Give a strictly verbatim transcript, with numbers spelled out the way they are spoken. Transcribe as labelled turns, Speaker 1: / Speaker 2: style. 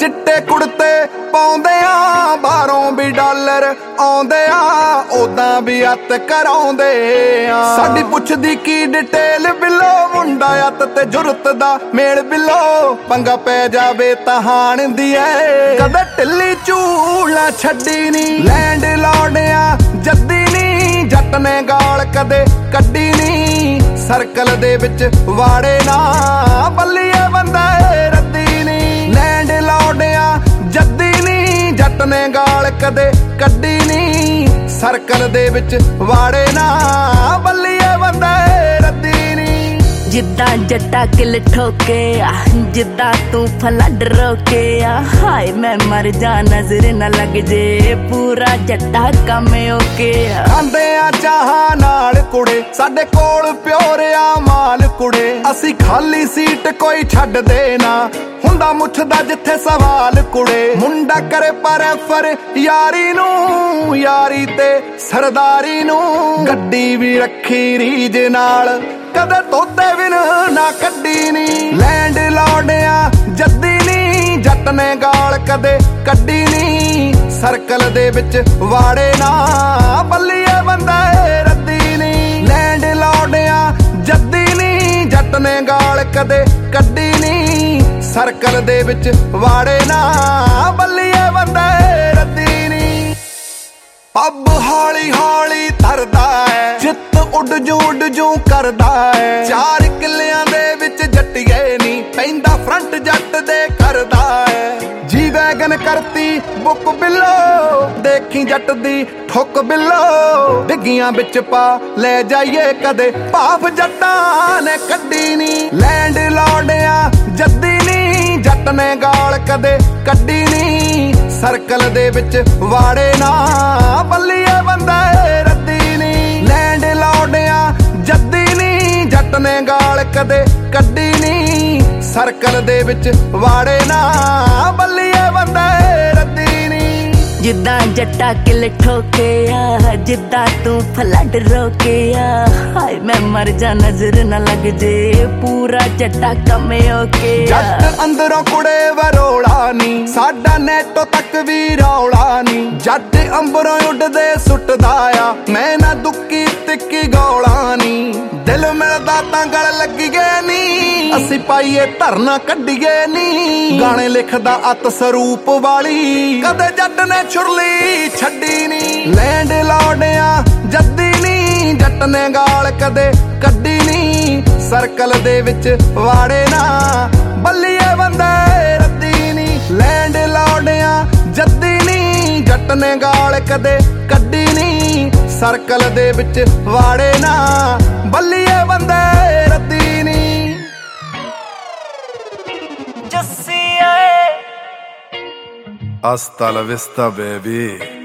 Speaker 1: चिट्टे कुड़ते पाउंदे आ बाहरों भी डॉलर आउंदे आ ओदां भी अत कराउंदे आ साडी पुछदी की डिटेल बिलो मुंडा अत ते जुरत दा मेल बिलो पंगा पै जावे तां हाण दी ऐ कदे ढिल्ली झूला छड्डी नी लैंड लॉर्डिया जद्दी नी जट ने गाल कदे कड्डी नी सर्कल दे विच वाड़े ना बल्लीए बंदा रद्दी नी लैंड लॉर्डिया जद्दी नी जट ने गाल कदे कड्डी नी सर्कल दे विच वाड़े ना बल्लीए बंदा रद्दी नी
Speaker 2: जिद्दां जट्टा किल ठोके आ जिद्दां तू फ्लड रोके आ हाय मैं मर जा नजर न लग जे पूरा जट्टा कम ओके आ
Speaker 1: खांदे आ चाह नाल कुड़े साडे कोल प्योरिया माल कुड़े असी खाली सीट कोई छड्ड दे ना हुंदा मुछदा जिथे सवाल कुड़े मुंडा करे परफर यारी नू यारी ते सरदारी नू गड्डी भी रखी रीज नाल कदे तोते विन ना कड्डी नी लैंड लॉर्डिया जद्दी नी जट ने गाल कदे कड्डी नी सर्कल दे विच वाड़े ना बल्लीए बंदा रद्दी नी लैंड लॉर्डिया जद्दी नी जट ने गाल कदे कड्डी नी सर्कल दे विच वाड़े ना बल्लीए बंदा रद्दी नी पब हौली हौली तरदा है जित उड जू उड जू करदा है चार किलियां दे विच जट्टिए नी पैंदा फ्रंट जट दे करदा है जी वैगन करती बुक बिलो देखी जट दी ठुक बिलो डिग्गियां विच पा ले जाइए कदे भाफ जट्टां ने कड्डी नी लैंड लॉर्डिया जद्दी नी जट ने गाल कदे कड्डी नी सर्कल दे विच वाड़े ना बल्लीए बंदा रद्दी नी लैंड लॉर्डिया जद्दी नी जट ने गाल कदे कड्डी नी सर्कल दे विच वाड़े ना बल्लीए बंदा रद्दी नी
Speaker 2: जिद्दां जट्टा किल ठोके आ जिद्दां तू फ्लड रोके आ हाय मैं मर जा नजर न लग जे पूरा जट्टा कम ओके आ
Speaker 1: जट अंदरों कुड़े वरोला नी साडा नेटो तक भी रौला नी जट अंबरों उड़दे सुटदा आ मैं ना दुक्की तिक्की गौला नी दिल मिलदा तां गल लगी गए नी असी पाईए धरना कड्डीए नी गाने लिखदा अत सरूप वाली कदे जट ने छुरली छड्डी नी लैंड लॉर्डिया जद्दी नी जट ने गाल कदे कड्डी नी सर्कल दे विच वाड़े ना बल्लीए बंदा रद्दी नी लैंड लॉर्डिया जद्दी नी जट ने गाल कदे कड्डी नी सर्कल दे विच वाड़े ना बल्लीए बंदा रद्दी नी
Speaker 2: जस्सी आए
Speaker 1: Hasta la vista, baby.